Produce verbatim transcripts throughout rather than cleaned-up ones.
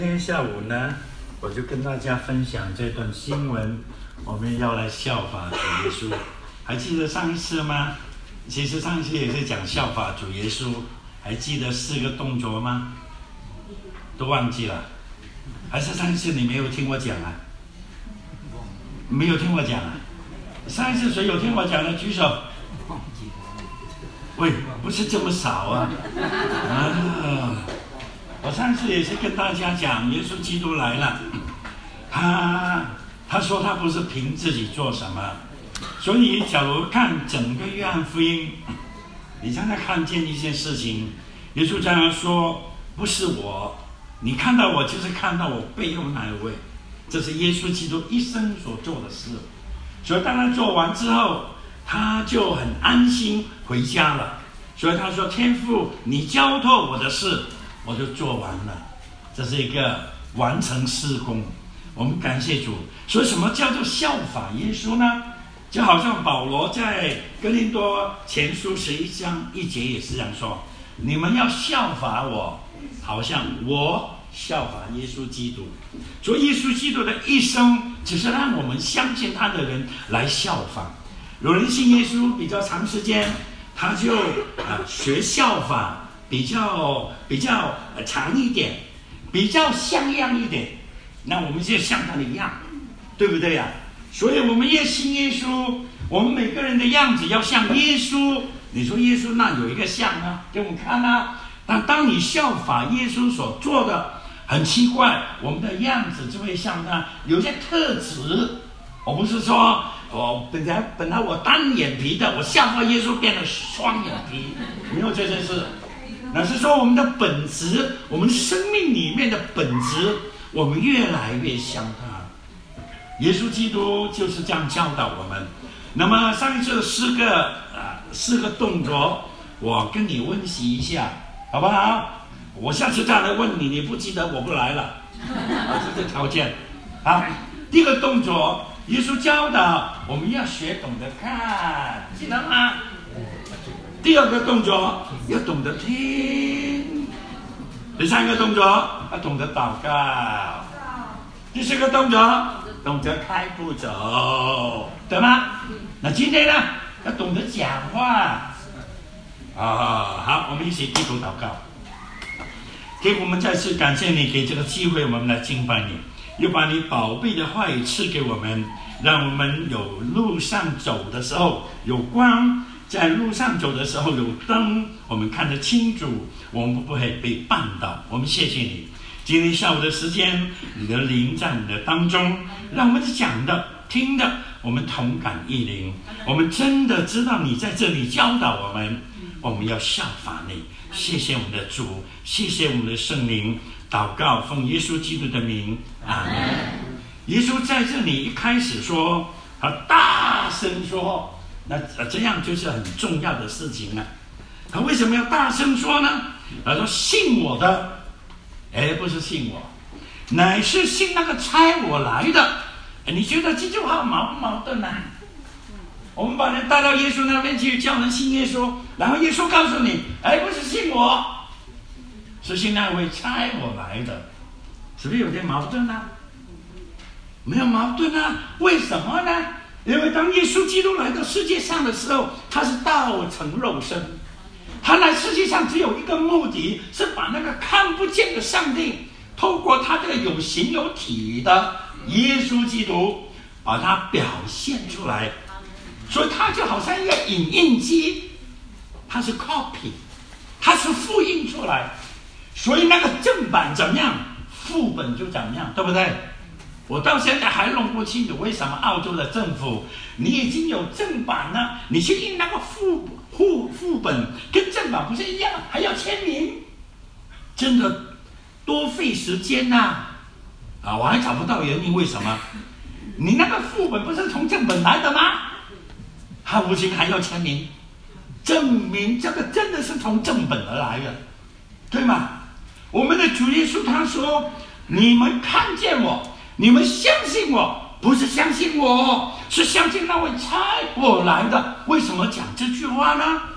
今天下午呢，我就跟大家分享这段新闻，我们要来效法主耶稣。还记得上一次吗？其实上一次也是讲效法主耶稣，还记得四个动作吗？都忘记了？还是上一次你没有听我讲啊？没有听我讲啊？上一次谁有听我讲的举手？喂，不是这么少啊！啊！我上次也是跟大家讲，耶稣基督来了，他他说他不是凭自己做什么，所以假如看整个约翰福音，你常常看见一些事情，耶稣这样说，不是我，你看到我就是看到我背后那一位，这是耶稣基督一生所做的事。所以当他做完之后，他就很安心回家了。所以他说：“天父，你交托我的事，我就做完了。”这是一个完成事工。我们感谢主。所以什么叫做效法耶稣呢？就好像保罗在哥林多前书十一章一节也是这样说：“你们要效法我，好像我效法耶稣基督。”所以耶稣基督的一生，只是让我们相信他的人来效仿。有人信耶稣比较长时间，他就啊学效法比较比较长一点，比较像样一点，那我们就像他的一样，对不对呀、啊？所以我们越信耶稣，我们每个人的样子要像耶稣。你说耶稣那有一个像啊，给我们看啊。但当你效法耶稣所做的，很奇怪，我们的样子就会像他，有些特质。我不是说我本来本来我单眼皮的，我效法耶稣变得双眼皮，没有这件事。那是说我们的本质，我们生命里面的本质，我们越来越像他。耶稣基督就是这样教导我们。那么上一次的四个啊四个动作，我跟你温习一下，好不好？我下次再来问你，你不记得我不来了，啊，这个条件。好，第一个动作。耶稣教导我们要学懂得看，记得吗？第二个动作要懂得听，第三个动作要懂得祷告，第四个动作懂得开步走，对吗？那今天呢，要懂得讲话。啊，好，我们一起低头祷告。给我们再次感谢你给这个机会，我们来敬拜你。又把你宝贝的话语赐给我们，让我们有路上走的时候有光，在路上走的时候有灯，我们看得清楚，我们不会被绊倒。我们谢谢你，今天下午的时间，你的灵在我们的当中，让我们讲的听的我们同感异灵，我们真的知道你在这里教导我们，我们要效法你。谢谢我们的主，谢谢我们的圣灵。祷告奉耶稣基督的名，阿门。耶稣在这里一开始说，他大声说，那这样就是很重要的事情了。他为什么要大声说呢？他说信我的，哎，不是信我，乃是信那个差我来的。哎，你觉得这句话矛不矛盾呢？我们把人带到耶稣那边去，叫人信耶稣，然后耶稣告诉你，哎，不是信我，是信那位差我来的，是不是有点矛盾呢、啊？没有矛盾啊，为什么呢？因为当耶稣基督来到世界上的时候，他是道成肉身，他来世界上只有一个目的，是把那个看不见的上帝，透过他这个有形有体的耶稣基督，把它表现出来。所以他就好像一个影印机，它是 copy， 它是复印出来。所以那个正版怎么样，副本就怎么样，对不对？我到现在还弄不清楚为什么澳洲的政府，你已经有正版了，你去印那个副副副本跟正版不是一样，还要签名，真的多费时间呐、啊！啊，我还找不到原因，为什么？你那个副本不是从正本来的吗？他无形还要签名，证明这个真的是从正本而来的，对吗？我们的主耶稣他说，你们看见我，你们相信我，不是相信我，是相信那位差我来的。为什么讲这句话呢？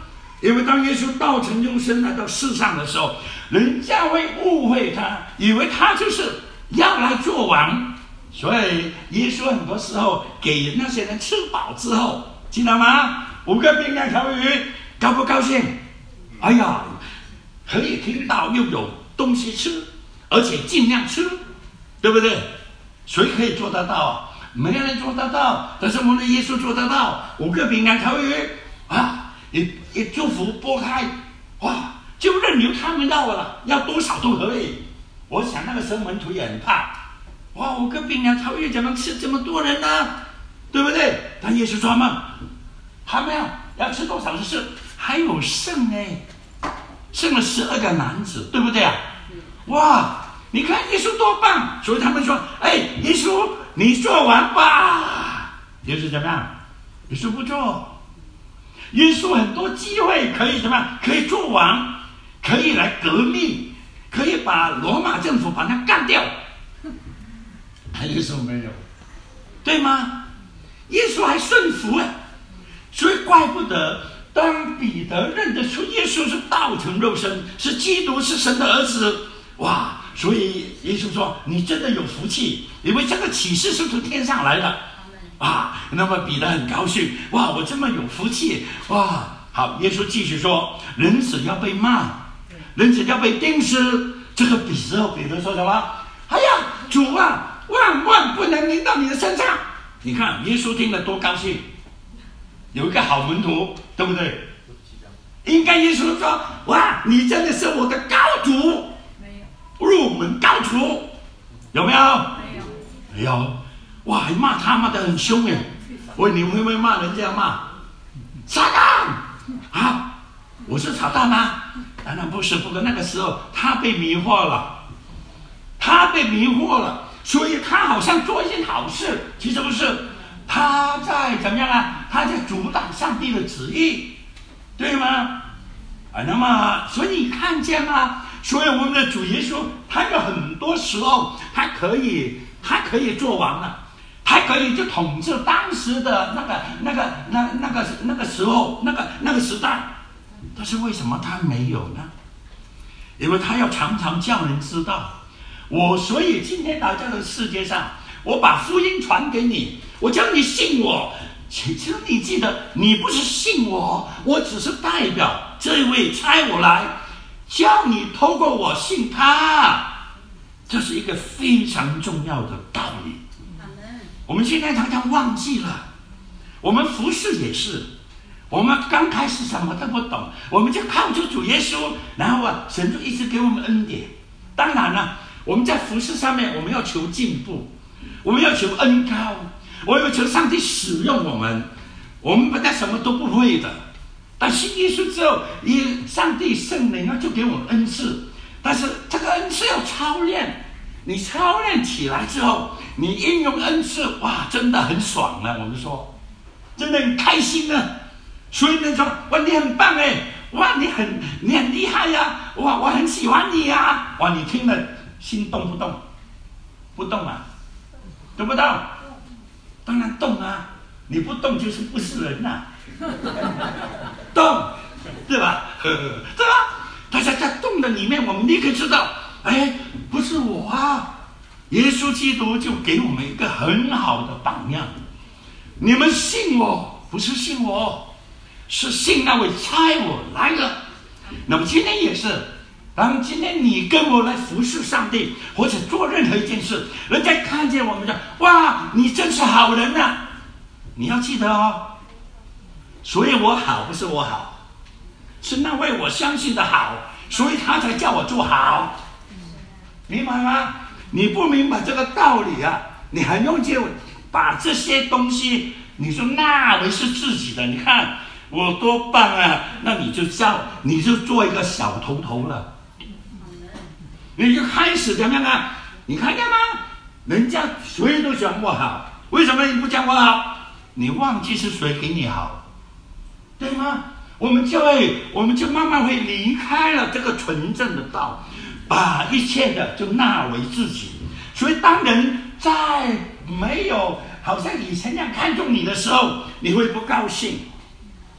因为当耶稣道成肉身来到世上的时候，人家会误会他，以为他就是要来做王。所以耶稣很多时候给那些人吃饱之后，记得吗？五个饼两条鱼，高不高兴？哎呀，可以听到又有东西吃，而且尽量吃，对不对？谁可以做得到啊？没有人做得到，但是我们的耶稣做得到。五个饼两条鱼啊，一一祝福拨开，哇，就任由他们要了，要多少都可以。我想那个时候门徒也很怕，哇，五个饼两条鱼怎么吃这么多人呢？对不对？但耶稣说嘛，还没有要吃多少的事，还有剩哎，剩了十二个男子，对不对啊？哇！你看耶稣多棒，所以他们说：“哎，耶稣，你做完吧。”耶稣怎么样？耶稣不做。耶稣很多机会可以怎么样？可以做王，可以来革命，可以把罗马政府把他干掉。耶稣没有，对吗？耶稣还顺服啊，所以怪不得当彼得认得出耶稣是道成肉身，是基督，是神的儿子，哇！所以耶稣说：“你真的有福气，因为这个启示是从天上来的。”啊，那么彼得很高兴，哇，我这么有福气，哇！好，耶稣继续说：“人子要被骂，人子要被钉死。”这个彼时候，彼得说什么？哎呀，主啊，万万不能临到你的身上。你看，耶稣听了多高兴，有一个好门徒，对不对？应该耶稣说：“哇，你真的是我的高主。”入门高徒，有没有？没有，没有。哇，还骂他骂得很凶耶！喂，你会不会骂人这样骂？撒旦啊！我是撒旦吗？当然不是。不过那个时候他被迷惑了，他被迷惑了，所以他好像做一件好事，其实不是。他在怎么样啊？他在阻挡上帝的旨意，对吗？啊，那么所以你看见吗？所以我们的主耶稣，他有很多时候，他可以，他可以做王了，他可以就统治当时的那个、那个、那、那个、那个时候、那个、那个时代。但是为什么他没有呢？因为他要常常叫人知道，我所以今天来到这个世界上，我把福音传给你，我叫你信我。其实你记得，你不是信我，我只是代表这位差我来。叫你透过我信他，这是一个非常重要的道理。我们现在常常忘记了，我们服事也是，我们刚开始什么都不懂，我们就靠着主耶稣，然后啊，神就一直给我们恩典。当然了，我们在服事上面，我们要求进步，我们要求恩高，我们要求上帝使用我们。我们本来什么都不会的。但信耶稣之后，也上帝圣灵啊就给我们恩赐，但是这个恩赐要操练，你操练起来之后，你应用恩赐，哇，真的很爽啊！我们说，真的很开心啊！所以人说，哇，你很棒哎，哇，你很你很厉害呀、啊，哇，我很喜欢你呀、啊，哇，你听了心动不动？不动啊？动不动？当然动啊！你不动就是不是人呐、啊。动，对吧？对吧？大家在动的里面，我们立刻知道，哎，不是我啊！耶稣基督就给我们一个很好的榜样。你们信我，不是信我，是信那位差我来了。那么今天也是，当今天你跟我来服侍上帝，或者做任何一件事，人家看见我们说，哇，你真是好人啊！你要记得哦。所以我好不是我好，是那位我相信的好，所以他才叫我做好，明白吗？你不明白这个道理啊，你很容易就把这些东西，你说那为是自己的，你看我多棒啊，那你就叫你就做一个小头头了，你就开始怎么样啊？你看见吗？人家谁都讲我好，为什么你不讲我好？你忘记是谁给你好。对吗？我们就会，我们就慢慢会离开了这个纯正的道，把一切的就纳为自己。所以，当人在没有好像以前那样看重你的时候，你会不高兴。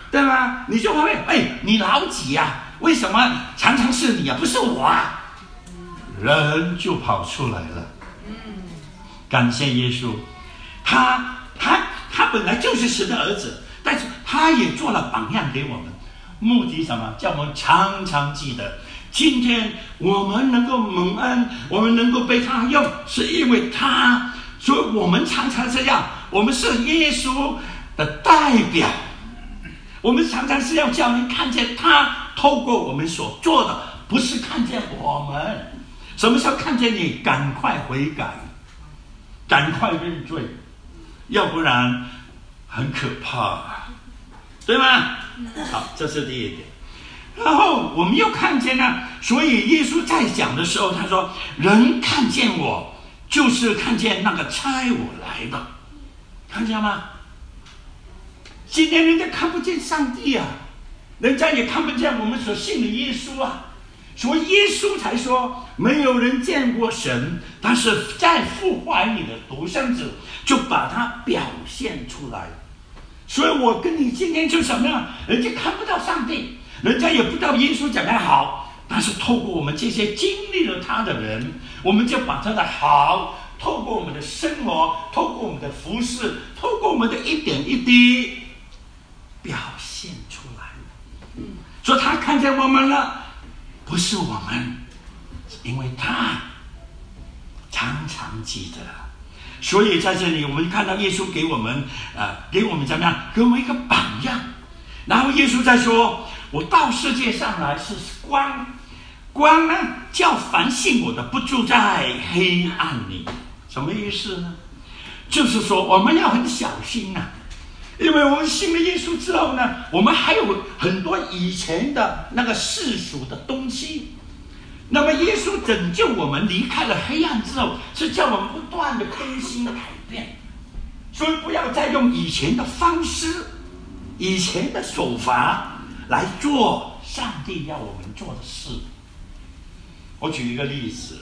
对吗？你就会哎，你老几啊？为什么常常是你啊，不是我啊？人就跑出来了。感谢耶稣，他他他本来就是神的儿子，但是他也做了榜样给我们，目的什么？叫我们常常记得，今天我们能够蒙恩，我们能够被他用，是因为他，所以我们常常这样，我们是耶稣的代表，我们常常是要叫人看见他透过我们所做的，不是看见我们。什么时候看见你，赶快悔改，赶快认罪，要不然很可怕，对吗？好，这是第一点。然后我们又看见呢，所以耶稣在讲的时候，他说：“人看见我，就是看见那个差我来的。”看见吗？今天人家看不见上帝啊，人家也看不见我们所信的耶稣啊。所以耶稣才说，没有人见过神，但是在父怀里的独生子就把它表现出来。所以我跟你今天就什么样，人家看不到上帝，人家也不知道耶稣讲的好，但是透过我们这些经历了他的人，我们就把他的好透过我们的生活，透过我们的服事，透过我们的一点一滴表现出来。所以他看见我们了，不是我们，因为他常常记得。所以在这里我们看到耶稣给我们呃，给我们怎么样？给我们一个榜样。然后耶稣在说，我到世界上来是光，光呢叫凡信我的不住在黑暗里。什么意思呢？就是说我们要很小心啊，因为我们信了耶稣之后呢，我们还有很多以前的那个世俗的东西。那么耶稣拯救我们离开了黑暗之后，是叫我们不断的更新改变。所以不要再用以前的方式，以前的手法来做上帝要我们做的事。我举一个例子，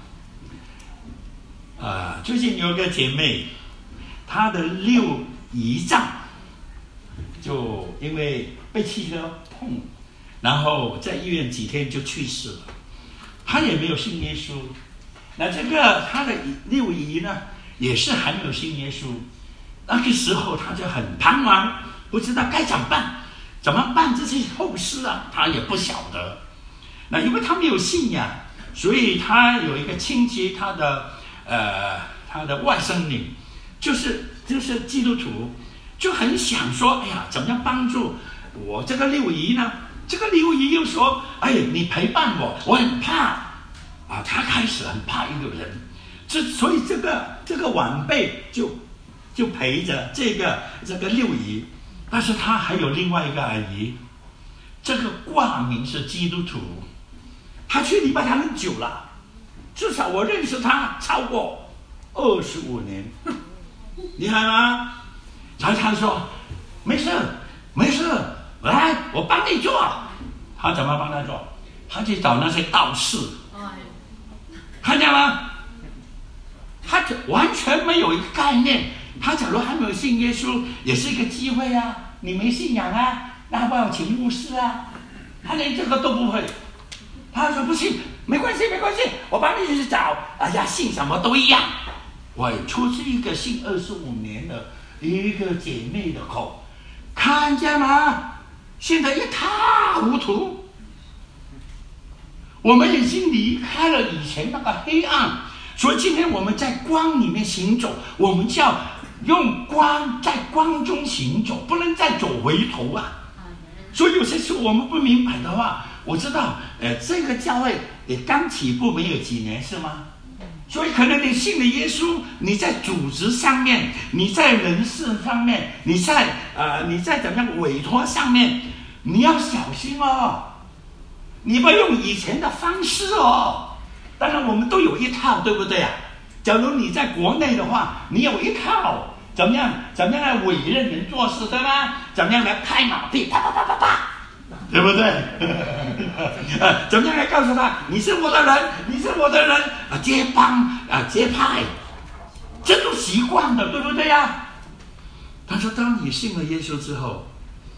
呃，最近有一个姐妹，她的六姨丈就因为被汽车碰，然后在医院几天就去世了。她也没有信耶稣，那这个她的六姨呢，也是还没有信耶稣。那个时候她就很彷徨，不知道该怎么办，怎么办这些后事啊，她也不晓得。那因为她没有信仰，所以她有一个亲戚，她的呃，她的外甥女，就是就是基督徒，就很想说，哎呀，怎么样帮助我这个六姨呢？这个六姨又说，哎，你陪伴我，我很怕啊。她开始很怕一个人，这所以这个这个晚辈就就陪着这个这个六姨，但是她还有另外一个阿姨，这个挂名是基督徒，她去礼拜堂很久了，至少我认识她超过二十五年，厉害吗？然后她说没事没事，来我帮你做。他怎么帮他做？他去找那些道士，看见吗？他完全没有一个概念。他假如还没有信耶稣，也是一个机会啊。你没信仰啊，那要不要请牧师啊？他连这个都不会。他说不信，没关系没关系，我帮你去找。哎呀，信什么都一样。喂，出自一个信二十五年的一个姐妹的口，看见吗？现在一塌糊涂。我们已经离开了以前那个黑暗，所以今天我们在光里面行走，我们就要用光在光中行走，不能再走回头啊。所以有些时候我们不明白的话，我知道呃，这个教会也刚起步没有几年，是吗？所以可能你信了耶稣，你在组织上面，你在人事上面，你在呃你在怎么样委托上面，你要小心哦，你不要用以前的方式哦。当然我们都有一套，对不对啊？假如你在国内的话，你有一套怎么样怎么样来委任人做事，对吗？怎么样来拍马屁，啪啪啪啪啪，对不对？呃，怎么样来告诉他你是我的人，你是我的人啊，接帮啊，接派，这都习惯的，对不对呀？但是当你信了耶稣之后，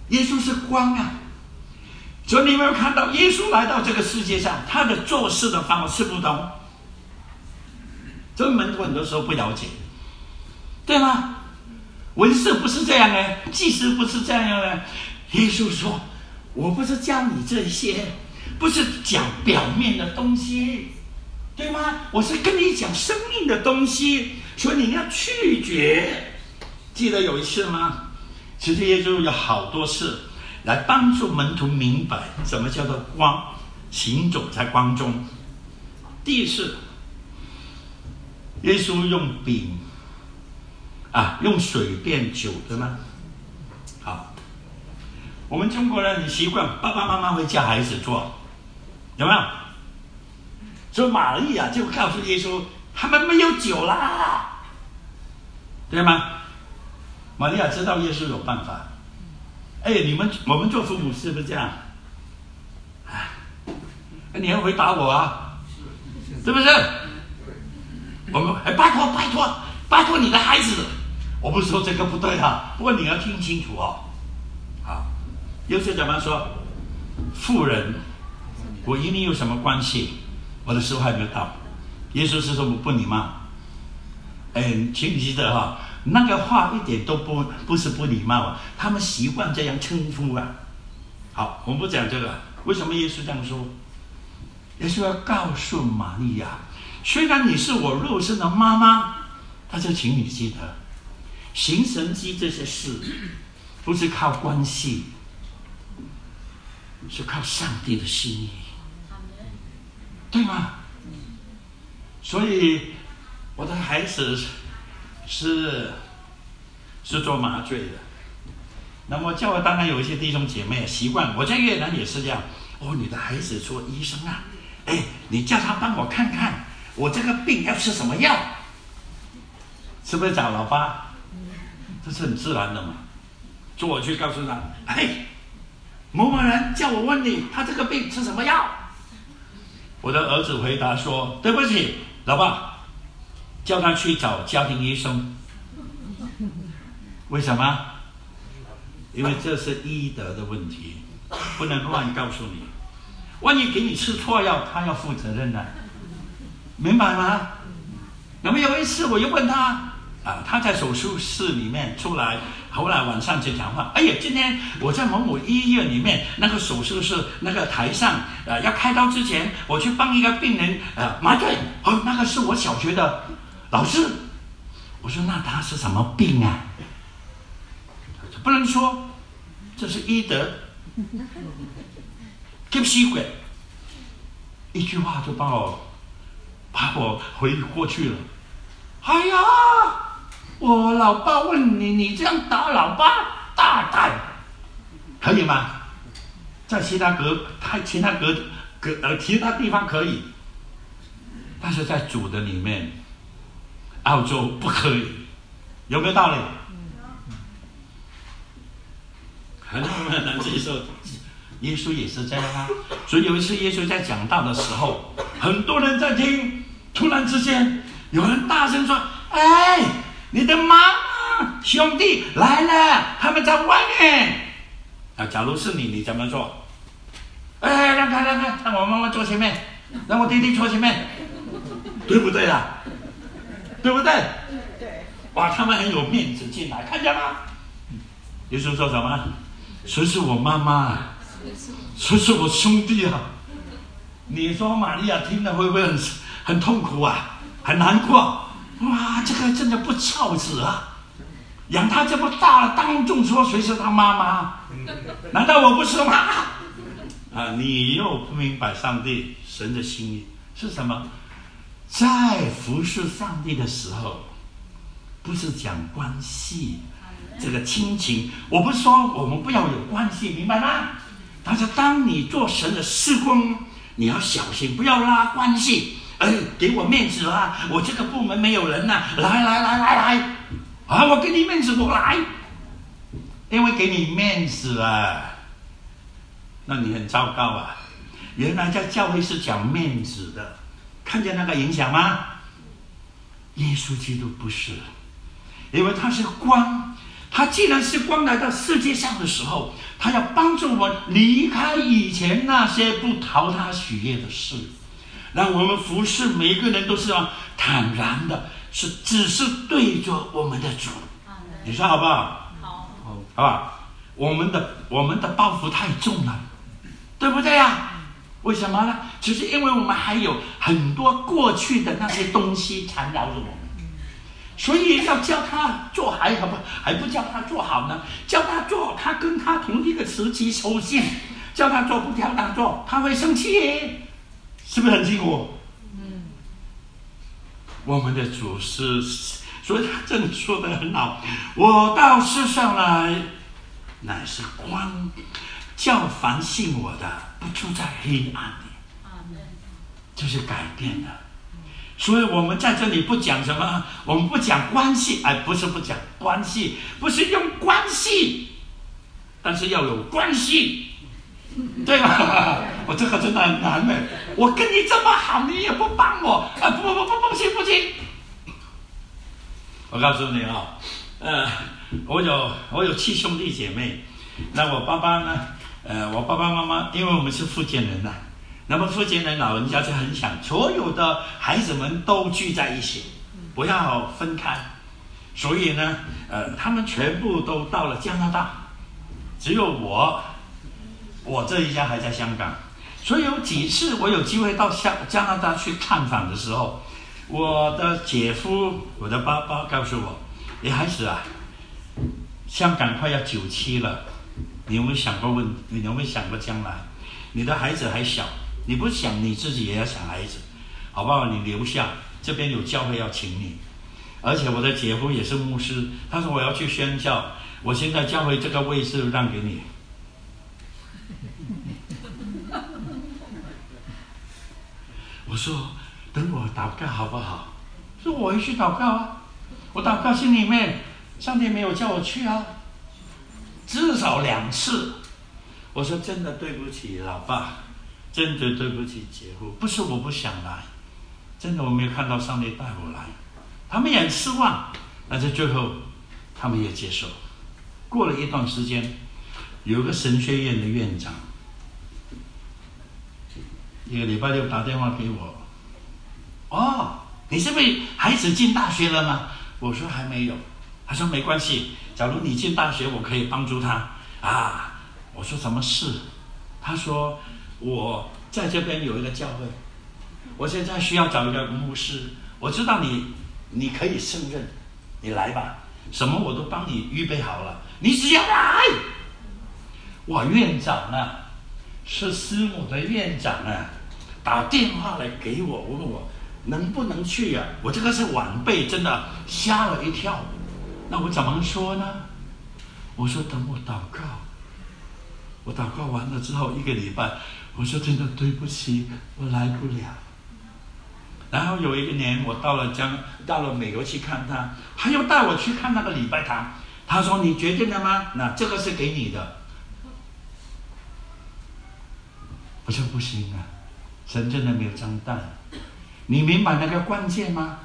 耶稣是光啊。所以你有没有看到耶稣来到这个世界上，他的做事的方式不同？这门徒很多时候不了解，对吗？文士不是这样呢，祭司不是这样呢。耶稣说：“我不是教你这些，不是讲表面的东西，对吗？我是跟你讲生命的东西，所以你要拒绝。”记得有一次吗？其实耶稣有好多次来帮助门徒明白什么叫做光，行走在光中。第一次，耶稣用饼啊，用水变酒的吗？好，我们中国人很习惯，爸爸妈妈会叫孩子做，有没有？所以玛利亚就告诉耶稣，他们没有酒啦，对吗？玛利亚知道耶稣有办法。哎，你们我们做父母是不是这样？哎，你要回答我啊，是不是？我们哎，拜托拜托拜托你的孩子，我不是说这个不对啊，不过你要听清楚哦。好，耶稣怎么说？妇人，我与你有什么关系？我的时候还没有到。耶稣是说我不礼貌。哎，请你记得哈、哦，那个话一点都不不是不礼貌啊，他们习惯这样称呼啊。好，我们不讲这个，为什么耶稣这样说？耶稣要告诉玛利亚，虽然你是我肉身的妈妈，但是请你记得，行神迹这些事不是靠关系，是靠上帝的心意，对吗？所以我的孩子是是做麻醉的，那么教会当然有一些弟兄姐妹习惯，我在越南也是这样。哦，你的孩子做医生啊，哎，你叫他帮我看看，我这个病要吃什么药？是不是找老爸？这是很自然的嘛。所以我去告诉他，哎，某某人叫我问你，他这个病吃什么药？我的儿子回答说：“对不起，老爸，叫他去找家庭医生。”为什么？因为这是医德的问题，不能乱告诉你。万一给你吃错药，他要负责任的，明白吗？那么有一次我又问他啊，他在手术室里面出来，后来晚上就讲话，哎呀，今天我在某某医院里面那个手术室那个台上，呃，要开刀之前，我去帮一个病人呃麻醉，哦，那个是我小学的老师。我说那他是什么病啊？不能说，这是医德，吸吸鬼，一句话就把我把我回过去了。哎呀，我老爸问你，你这样打老爸，大胆，可以吗？在其他格，他其他格格呃其他地方可以，但是在主的里面，澳洲不可以，有没有道理？很多人很难接受，耶稣也是这样啊。所以有一次耶稣在讲道的时候，很多人在听，突然之间有人大声说：“哎，你的妈妈兄弟来了，他们在外面。”啊，假如是你，你怎么做？哎，让开让开，让我妈妈坐前面，让我弟弟坐前面，对不对啦？对不对？对。哇，他们很有面子进来，看见吗？耶稣说什么？谁是我妈妈？谁是我兄弟啊？你说玛利亚听了会不会很很痛苦啊？很难过？哇，这个真的不孝子啊！养他这么大了，当众说谁是他妈妈？难道我不是吗？啊，你又不明白上帝神的心意是什么？在服侍上帝的时候，不是讲关系。这个亲情，我不是说我们不要有关系，明白吗？但是当你做神的事工，你要小心，不要拉关系。哎，给我面子啊！我这个部门没有人呐、啊，来来来来来，啊，我给你面子，我来。因为给你面子啊，那你很糟糕啊！原来在教会是讲面子的，看见那个影响吗？耶稣基督不是，因为他是光。 他既然是光来到世界上的时候，他要帮助我们离开以前那些不讨他喜悦的事，让我们服侍每一个人都是坦然的，是只是对着我们的主。你说好不好？好，好不好？我们的我们的包袱太重了，对不对呀？为什么呢？就是因为我们还有很多过去的那些东西缠绕着我们。所以要叫他做还好不还不叫他做好呢？叫他做他跟他同一个时期收线，叫他做不叫他做，他会生气耶，是不是很辛苦？嗯，我们的主是，所以他真的说得很好。我到世上来，乃是光，叫凡信我的不住在黑暗里，就是改变的。所以我们在这里不讲什么，我们不讲关系，哎，不是不讲关系，不是用关系，但是要有关系，对吧？我这个真的很难的，我跟你这么好，你也不帮我，啊，不不不不不行不行！我告诉你啊、哦，呃，我有我有七兄弟姐妹，那我爸爸呢？呃，我爸爸妈妈，因为我们是福建人呐、啊。那么福建人老人家就很想所有的孩子们都聚在一起，不要分开，所以呢，呃，他们全部都到了加拿大，只有我，我这一家还在香港。所以有几次我有机会到香加拿大去探访的时候，我的姐夫，我的爸爸告诉我：“你孩子啊，香港快要九七了，你有没有想过问？你有没有想过将来？你的孩子还小。”你不想你自己也要想孩子，好不好？你留下，这边有教会要请你，而且我的姐夫也是牧师，他说我要去宣教，我现在教会这个位置让给你。我说等我祷告好不好？说我会去祷告啊，我祷告心里面，上帝没有叫我去啊，至少两次。我说真的对不起老爸。真的对不起姐夫，不是我不想来，真的我没有看到上帝带我来，他们也很失望，但是最后他们也接受。过了一段时间，有个神学院的院长，一个礼拜六打电话给我，哦，你是不是孩子进大学了吗？我说还没有，他说没关系，假如你进大学，我可以帮助他啊。我说什么事？他说。我在这边有一个教会，我现在需要找一个牧师。我知道你，你可以胜任，你来吧，什么我都帮你预备好了，你只要来。哇，院长啊，是师母的院长啊，打电话来给我，问我能不能去啊？我这个是晚辈，真的吓了一跳。那我怎么说呢？我说等我祷告，我祷告完了之后一个礼拜。我说真的对不起，我来不了。然后有一个年，我到了江，到了美国去看他，他又带我去看那个礼拜堂。他说：“你决定了吗？那这个是给你的。”我说不行啊，神真的没有张蛋。你明白那个关键吗？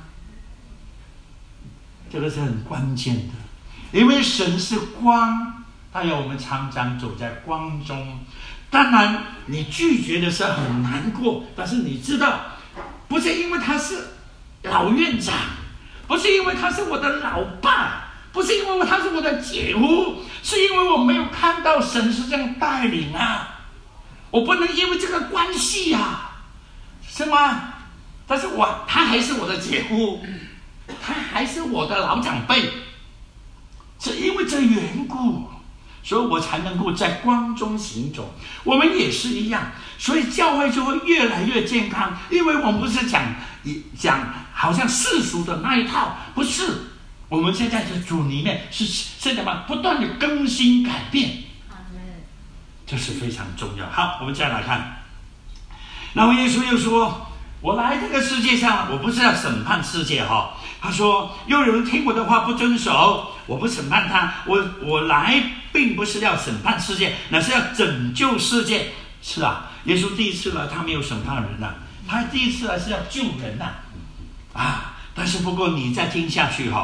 这个是很关键的，因为神是光，他要我们常常走在光中。当然，你拒绝的时候很难过，但是你知道，不是因为他是老院长，不是因为他是我的老爸，不是因为他是我的姐夫，是因为我没有看到神是这样带领啊！我不能因为这个关系啊，是吗？但是我他还是我的姐夫，他还是我的老长辈，是因为这缘故。所以我才能够在光中行走。我们也是一样，所以教会就会越来越健康，因为我们不是讲讲好像世俗的那一套，不是。我们现在在主里面是是什么？不断的更新改变，这是非常重要。好，我们再来看，然后耶稣又说：“我来这个世界上，我不是要审判世界哈。”他说：“又有人听我的话不遵守，我不审判他。我我来并不是要审判世界，乃是要拯救世界。”是啊，耶稣第一次来，他没有审判人呐、啊，他第一次来是要救人呐、啊。啊，但是不过你再听下去哈、哦，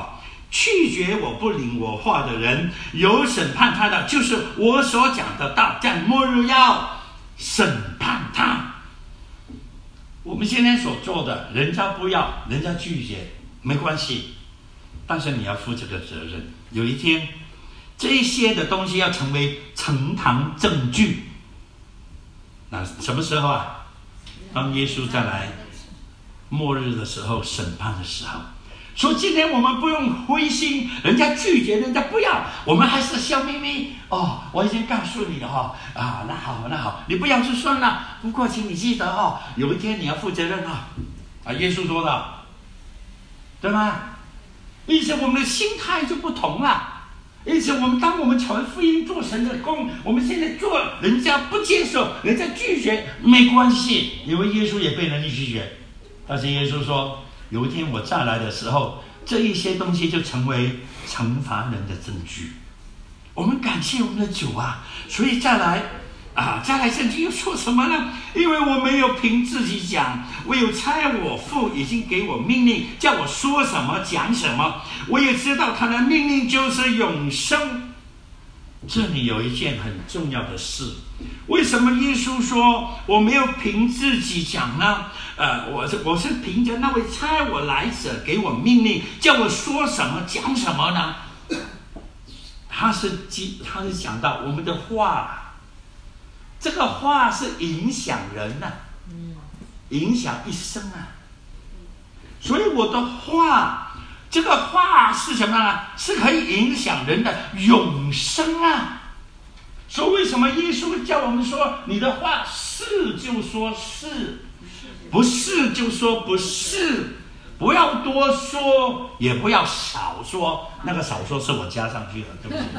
拒绝我不领我话的人，有审判他的，就是我所讲的道，在末日要审判他。我们现在所做的，人家不要，人家拒绝，没关系，但是你要负这个责任。有一天，这些的东西要成为呈堂证据。那什么时候啊？当耶稣再来末日的时候，审判的时候。所以今天我们不用灰心，人家拒绝，人家不要，我们还是笑眯眯。哦，我已经告诉你了哈、哦，啊，那好，那好，你不要就算了。不过，请你记得哦，有一天你要负责任啊。啊，耶稣说的，对吗？因此，我们的心态就不同了。因此，我们当我们传福音、做神的工，我们现在做，人家不接受，人家拒绝，没关系，因为耶稣也被人拒绝。但是耶稣说，有一天我再来的时候，这一些东西就成为惩罚人的证据。我们感谢我们的主啊！所以再来啊，再来圣经又说什么呢？因为我没有凭自己讲，唯有差我父已经给我命令，叫我说什么讲什么。我也知道他的命令就是永生。这里有一件很重要的事，为什么耶稣说我没有凭自己讲呢？呃，我是我是凭着那位差我来者给我命令，叫我说什么讲什么呢？他是他是讲到我们的话，这个话是影响人啊，影响一生啊。所以我的话，这个话是什么呢？是可以影响人的永生啊。所以为什么耶稣叫我们说，你的话是就说是，不是就说不是，不要多说，也不要少说。那个少说是我加上去的，对不对？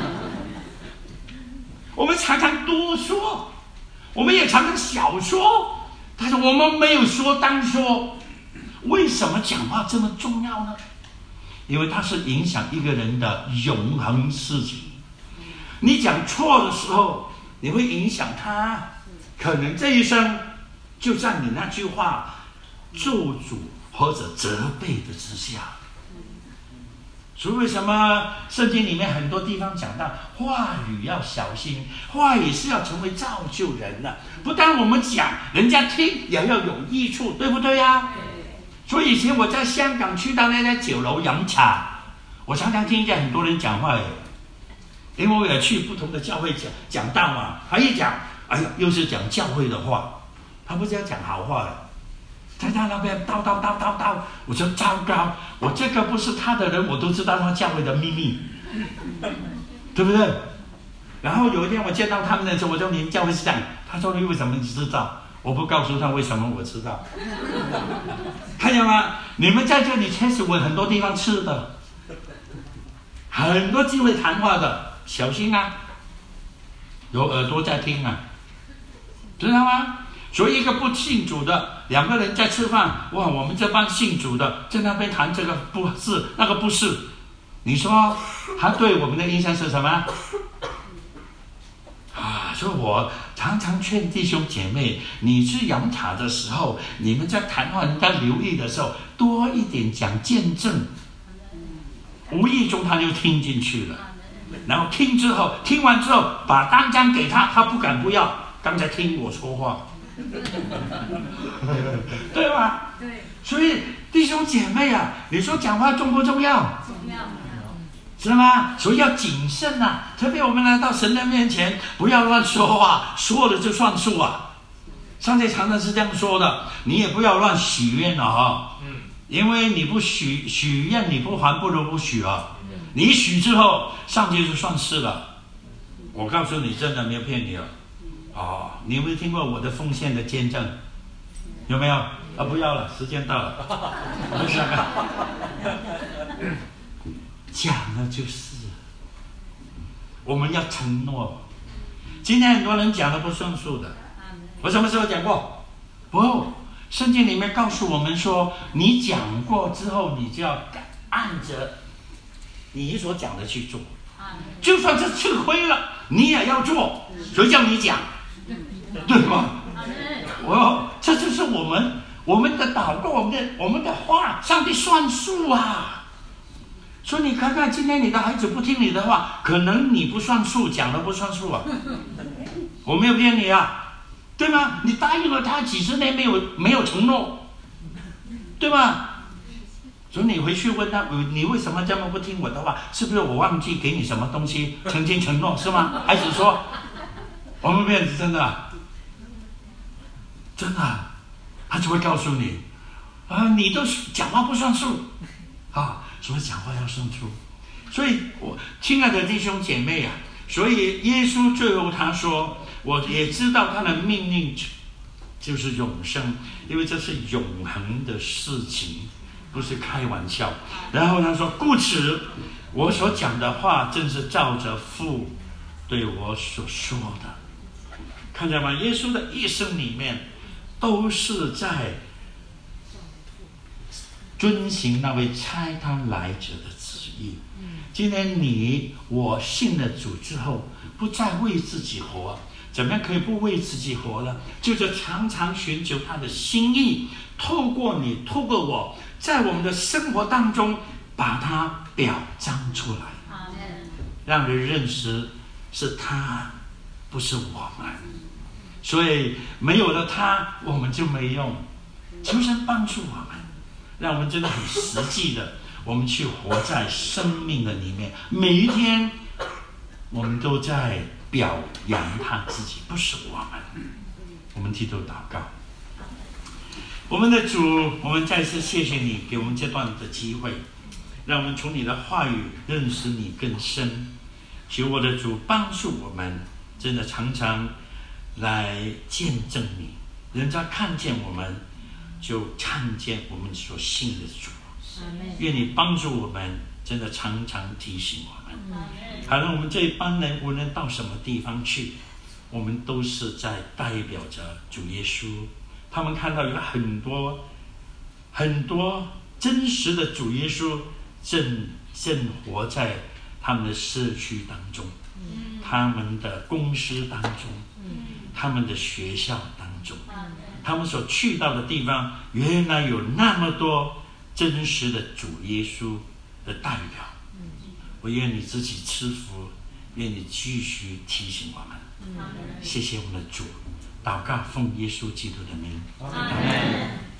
我们常常多说，我们也常常少说，但是我们没有说当说。为什么讲话这么重要呢？因为它是影响一个人的永恒事情。你讲错的时候，你会影响他，可能这一生就在你那句话咒诅或者责备的之下。所以为什么圣经里面很多地方讲到话语要小心，话语是要成为造就人的，不但我们讲，人家听也要有益处，对不对呀、啊？所以以前我在香港去到那家酒楼饮茶，我常常听见很多人讲话耶，因为我也去不同的教会讲讲道嘛，他一讲，哎呀，又是讲教会的话，他不是要讲好话的，在他那边叨叨叨叨叨，我说糟糕，我这个不是他的人，我都知道他教会的秘密，对不对？然后有一天我见到他们的时候，我说你们教会是这样，他说你为什么你知道？我不告诉他为什么我知道，看见吗？你们在这里确实有很多地方吃的，很多机会谈话的，小心啊，有耳朵在听啊，知道吗？所以一个不信主的两个人在吃饭，哇，我们这帮信主的在那边谈这个不是，那个不是，你说他对我们的印象是什么？啊，所以我常常劝弟兄姐妹，你去饮茶的时候，你们在谈话人家留意的时候，多一点讲见证，无意中他就听进去了，然后听之后，听完之后把单张给他，他不敢不要，刚才听我说话，对吧？对。所以弟兄姐妹啊，你说讲话重不重要？重要。是吗？所以要谨慎啊！特别我们来到神的面前，不要乱说话，说了就算数啊。上帝常常是这样说的，你也不要乱许愿了哈。嗯。因为你不许许愿，你不还不如不许啊。嗯。你许之后，上帝就算是了。我告诉你，真的没有骗你了。哦，你有没有听过我的奉献的见证？有没有？啊，不要了，时间到了。我想啊。讲了就是，我们要承诺。今天很多人讲的不算数的，我什么时候讲过？不，圣经里面告诉我们说，你讲过之后，你就要按着你所讲的去做，就算是吃亏了，你也要做。谁叫你讲？对吗？我这就是我们我们的祷告，我们的我们的话，上帝算数啊。 所以你看看，今天你的孩子不听你的话，可能你不算数，讲了不算数啊。我没有骗你啊，对吗？你答应了他几十年没有没有承诺，对吗？所以你回去问他，你为什么这么不听我的话？是不是我忘记给你什么东西，曾经承诺是吗？孩子说，我们骗子真的、啊，真的、啊，他就会告诉你，啊，你都讲话不算数，啊，所以讲话要算数。所以我亲爱的弟兄姐妹啊，所以耶稣最后他说，我也知道他的命令就是永生，因为这是永恒的事情。不是开玩笑。然后他说，故此我所讲的话正是照着父对我所说的。看见吗？耶稣的一生里面都是在遵行那位差他来者的旨意。今天你我信了主之后，不再为自己活，怎么样可以不为自己活呢？就是常常寻求他的心意，透过你，透过我，在我们的生活当中把它表彰出来，让人认识是他，不是我们。所以没有了他，我们就没用。求神帮助我们，让我们真的很实际的，我们去活在生命的里面。每一天我们都在表扬他自己，不是我们。我们低头祷告。我们的主，我们再次谢谢你给我们这段的机会，让我们从你的话语认识你更深。求我的主帮助我们，真的常常来见证你，人家看见我们就看见我们所信的主。愿你帮助我们，真的常常提醒我们，好让我们这一班人无论到什么地方去，我们都是在代表着主耶稣。他们看到有很多很多真实的主耶稣正正活在他们的社区当中，他们的公司当中，他们的学校当中，他们所去到的地方，原来有那么多真实的主耶稣的代表。我愿你自己赐福，愿你继续提醒我们。谢谢我们的主，祷告奉耶稣基督的名，阿们。